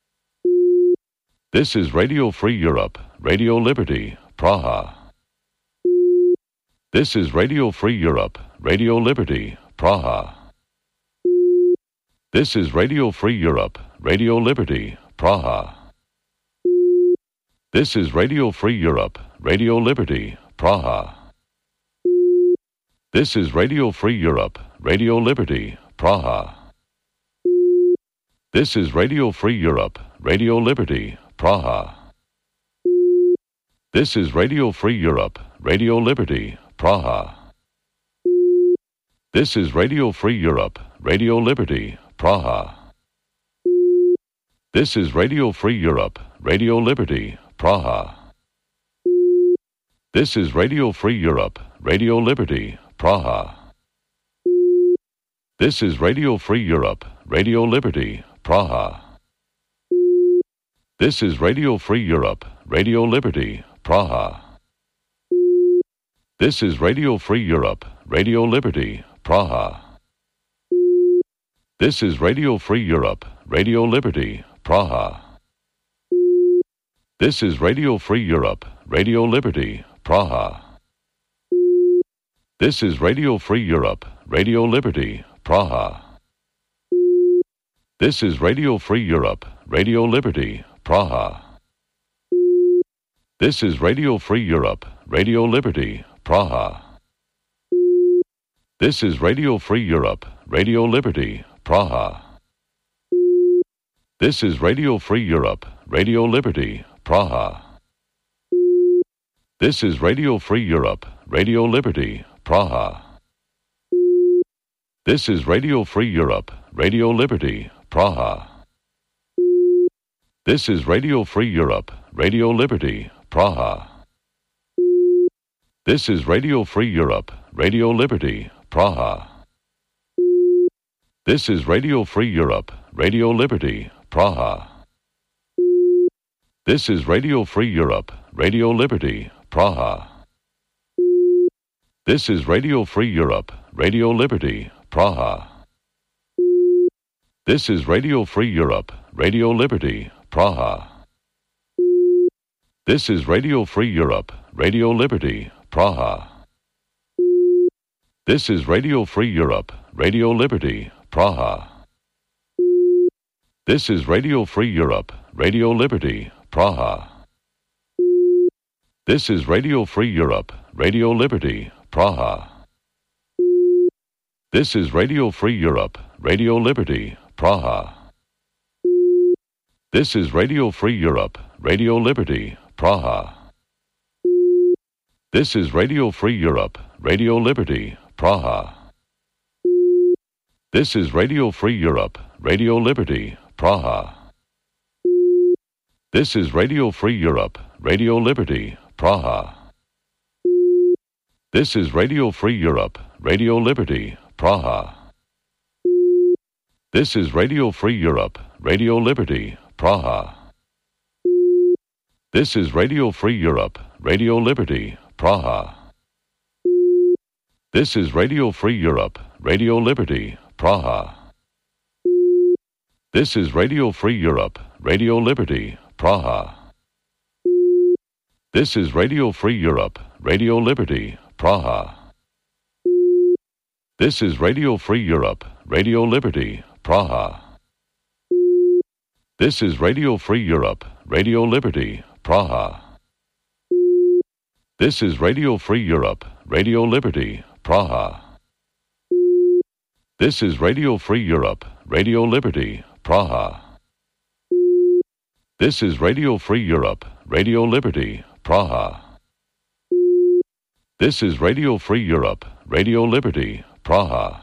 This is Radio Free Europe, Radio Liberty, Praha. This is Radio Free Europe, Radio Liberty, Praha. This is Radio Free Europe, Radio Liberty, Praha. This is Radio Free Europe, Radio Liberty, Praha. This is Radio Free Europe, Radio Liberty, Praha. This is Radio Free Europe, Radio Liberty, Praha. This is Radio Free Europe, Radio Liberty, Praha. This is Radio Free Europe, Radio Liberty, Praha. This is Radio Free Europe, Radio Liberty, Praha. This is Radio Free Europe, Radio Liberty, Praha. This is Radio Free Europe, Radio Liberty, Praha. This is Radio Free Europe, Radio Liberty, Praha. This is Radio Free Europe, Radio Liberty, Praha. This is Radio Free Europe, Radio Liberty, Praha. This is Radio Free Europe, Radio Liberty, Praha. This is Radio Free Europe, Radio Liberty, Praha. This is Radio Free Europe, Radio Liberty, Praha. This is Radio Free Europe, Radio Liberty, Praha. This is Radio Free Europe, Radio Liberty, Praha. This is Radio Free Europe, Radio Liberty, Praha. This is Radio Free Europe, Radio Liberty, Praha. This is Radio Free Europe, Radio Liberty, Praha. This is Radio Free Europe, Radio Liberty, Praha. This is Radio Free Europe, Radio Liberty, Praha. This is Radio Free Europe, Radio Liberty, Praha. This is Radio Free Europe, Radio Liberty, Praha. This is Radio Free Europe, Radio Liberty, Praha. This is Radio Free Europe, Radio Liberty, Praha. This is Radio Free Europe, Radio Liberty, Praha. This is Radio Free Europe, Radio Liberty, Praha. This is Radio Free Europe, Radio Liberty, Praha. This is Radio Free Europe, Radio Liberty, Praha. This is Radio Free Europe, Radio Liberty, Praha. This is Radio Free Europe, Radio Liberty, Praha. This is Radio Free Europe, Radio Liberty, Praha. This is Radio Free Europe, Radio Liberty, Praha. This is Radio Free Europe, Radio Liberty, Praha. This is Radio Free Europe, Radio Liberty, Praha. This is Radio Free Europe, Radio Liberty, Praha. This is Radio Free Europe, Radio Liberty, Praha. This is Radio Free Europe, Radio Liberty, Praha. This is Radio Free Europe, Radio Liberty, Praha. This is Radio Free Europe, Radio Liberty, Praha. This is Radio Free Europe, Radio Liberty, Praha. This is Radio Free Europe, Radio Liberty, Praha. This is Radio Free Europe, Radio Liberty, Praha. This is Radio Free Europe, Radio Liberty, Praha. This is Radio Free Europe, Radio Liberty, Praha. This is Radio Free Europe, Radio Liberty, Praha.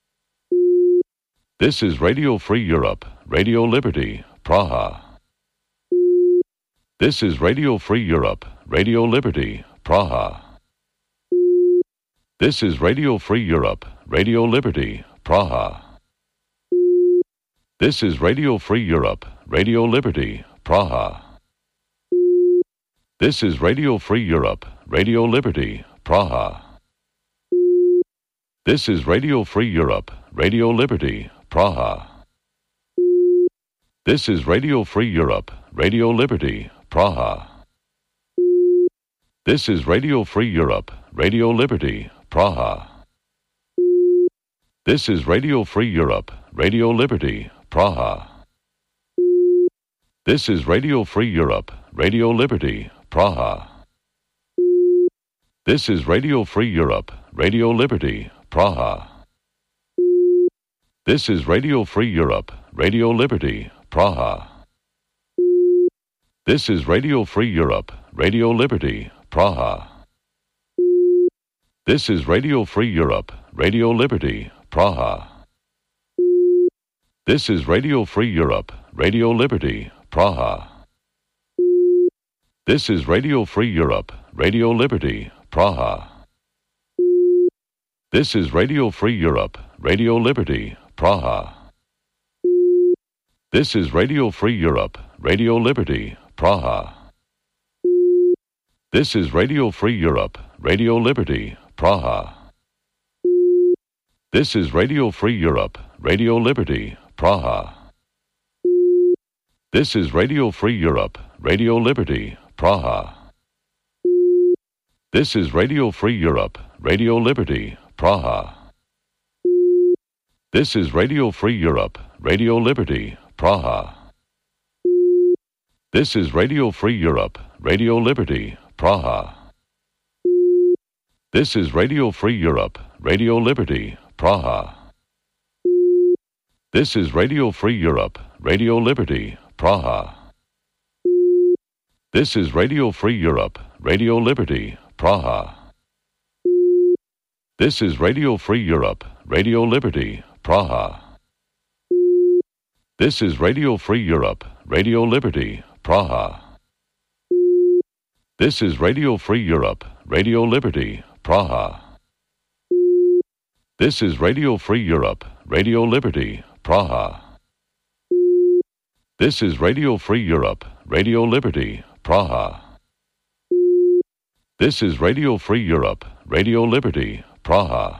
This is Radio Free Europe, Radio Liberty, Praha. This is Radio Free Europe, Radio Liberty, Praha. This is Radio Free Europe, Radio Liberty, Praha. This is Radio Free Europe, Radio Liberty, Praha. This is Radio Free Europe, Radio Liberty, Praha. This is Radio Free Europe, Radio Liberty, Praha. This is Radio Free Europe, Radio Liberty, Praha. This is Radio Free Europe, Radio Liberty, Praha. This is Radio Free Europe, Radio Liberty, Praha. This is Radio Free Europe, Radio Liberty, Praha. This is Radio Free Europe, Radio Liberty, Praha. This is Radio Free Europe, Radio Liberty, Praha. This is Radio Free Europe, Radio Liberty, Praha. This is Radio Free Europe, Radio Liberty, Praha. This is Radio Free Europe, Radio Liberty, Praha. This is Radio Free Europe, Radio Liberty, Praha. This is Radio Free Europe, Radio Liberty, Praha. This is Radio Free Europe, Radio Liberty, Praha. This is Radio Free Europe, Radio Liberty, Praha. This is Radio Free Europe, Radio Liberty, Praha. This is Radio Free Europe, Radio Liberty, Praha. This is Radio Free Europe, Radio Liberty, Praha. This is Radio Free Europe, Radio Liberty, Praha. This is Radio Free Europe, Radio Liberty, Praha. This is Radio Free Europe, Radio Liberty, Praha. This is Radio Free Europe, Radio Liberty, Praha. This is Radio Free Europe, Radio Liberty, Praha. This is Radio Free Europe, Radio Liberty, Praha. This is Radio Free Europe, Radio Liberty, Praha. This is Radio Free Europe, Radio Liberty, Praha. This is Radio Free Europe, Radio Liberty, Praha. This is Radio Free Europe, Radio Liberty, Praha. This is Radio Free Europe, Radio Liberty, Praha.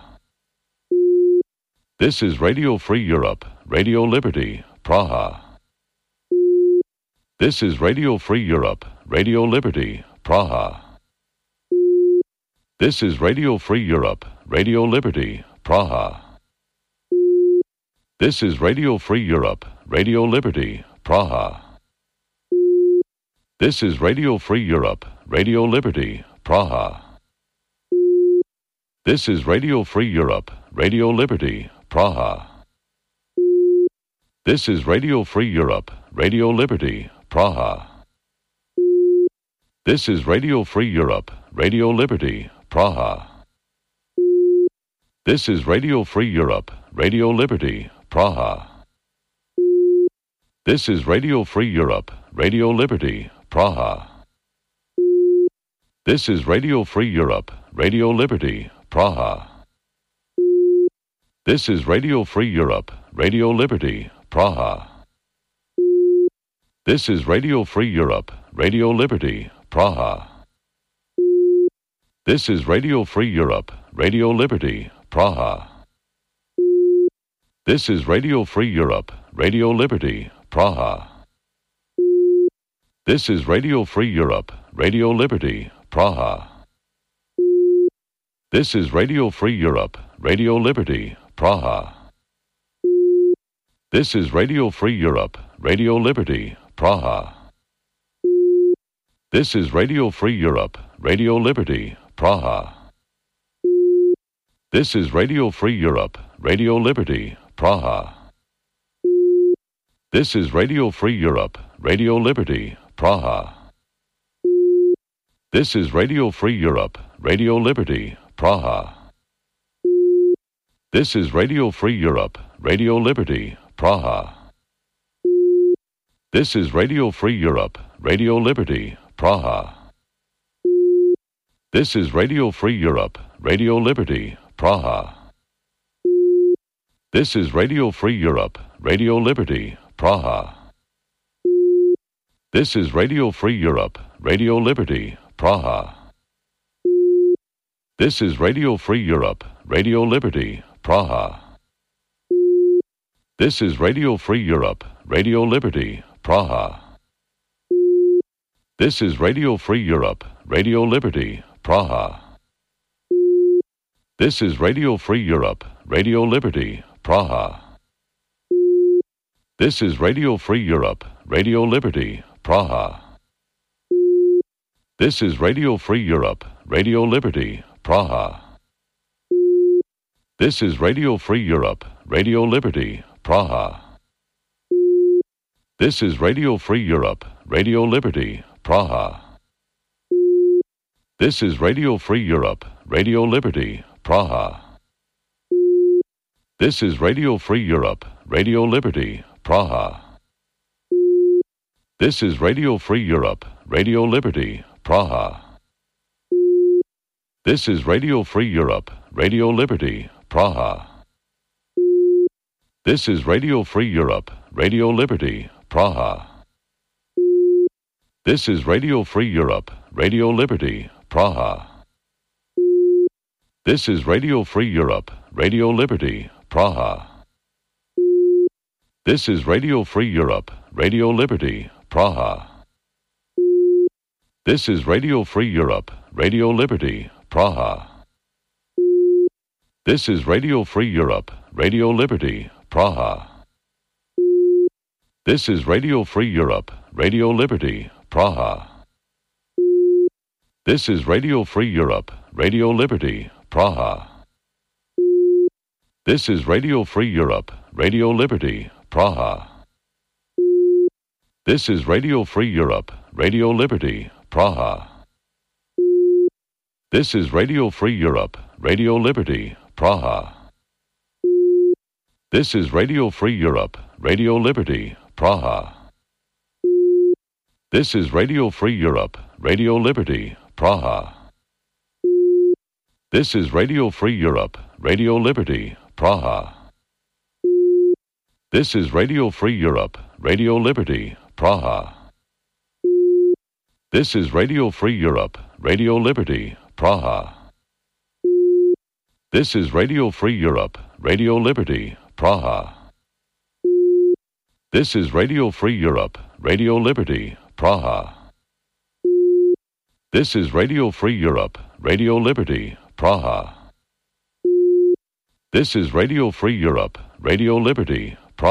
This is Radio Free Europe, Radio Liberty, Praha. This is Radio Free Europe, Radio Liberty, Praha. This is Radio Free Europe, Radio Liberty, Praha. This is Radio Free Europe, Radio Liberty, Praha. This is Radio Free Europe, Radio Liberty, Praha. This is Radio Free Europe, Radio Liberty, Praha. This is Radio Free Europe, Radio Liberty, Praha. This is Radio Free Europe, Radio Liberty, Praha. This is Radio Free Europe, Radio Liberty, Praha. This is Radio Free Europe, Radio Liberty, Praha. This is Radio Free Europe, Radio Liberty, Praha. This is Radio Free Europe, Radio Liberty, Praha. This is Radio Free Europe, Radio Liberty, Praha. This is Radio Free Europe, Radio Liberty, Praha. This is Radio Free Europe, Radio Liberty, Praha. This is Radio Free Europe, Radio Liberty, Praha. This is Radio Free Europe, Radio Liberty, Praha. This is Radio Free Europe, Radio Liberty, Praha. This is Radio Free Europe, Radio Liberty, Praha. This is Radio Free Europe, Radio Liberty, Praha. This is Radio Free Europe, Radio Liberty, Praha. This is Radio Free Europe, Radio Liberty, Praha. This is Radio Free Europe, Radio Liberty, Praha. This is Radio Free Europe, Radio Liberty, Praha. This is Radio Free Europe, Radio Liberty, Praha. This is Radio Free Europe, Radio Liberty, Praha. This is Radio Free Europe, Radio Liberty, Praha. This is Radio Free Europe, Radio Liberty, Praha. This is Radio Free Europe, Radio Liberty, Praha. This is Radio Free Europe, Radio Liberty, Praha. This is Radio Free Europe, Radio Liberty, Praha. This is Radio Free Europe, Radio Liberty, Praha. This is Radio Free Europe, Radio Liberty, Praha. This is Radio Free Europe, Radio Liberty, Praha. This is Radio Free Europe, Radio Liberty, Praha. This is Radio Free Europe, Radio Liberty, Praha. This is Radio Free Europe, Radio Liberty, Praha. This is Radio Free Europe, Radio Liberty, Praha. This is Radio Free Europe, Radio Liberty, Praha. This is Radio Free Europe, Radio Liberty, Praha. This is Radio Free Europe, Radio Liberty, Praha. This is Radio Free Europe, Radio Liberty, Praha. This is Radio Free Europe, Radio Liberty, Praha. This is Radio Free Europe, Radio Liberty, Praha. This is Radio Free Europe, Radio Liberty, Praha. This is Radio Free Europe, Radio Liberty, Praha. This is Radio Free Europe, Radio Liberty, Praha. This is Radio Free Europe, Radio Liberty, Praha. This is Radio Free Europe, Radio Liberty, Praha. This is Radio Free Europe, Radio Liberty, Praha. This is Radio Free Europe, Radio Liberty, Praha. This is Radio Free Europe, Radio Liberty, Praha. This is Radio Free Europe, Radio Liberty, Praha. This is Radio Free Europe, Radio Liberty, Praha. This is Radio Free Europe, Radio Liberty, Praha. This is Radio Free Europe, Radio Liberty, Praha. This is Radio Free Europe, Radio Liberty, Praha. This is Radio Free Europe, Radio Liberty, Praha. This is Radio Free Europe, Radio Liberty,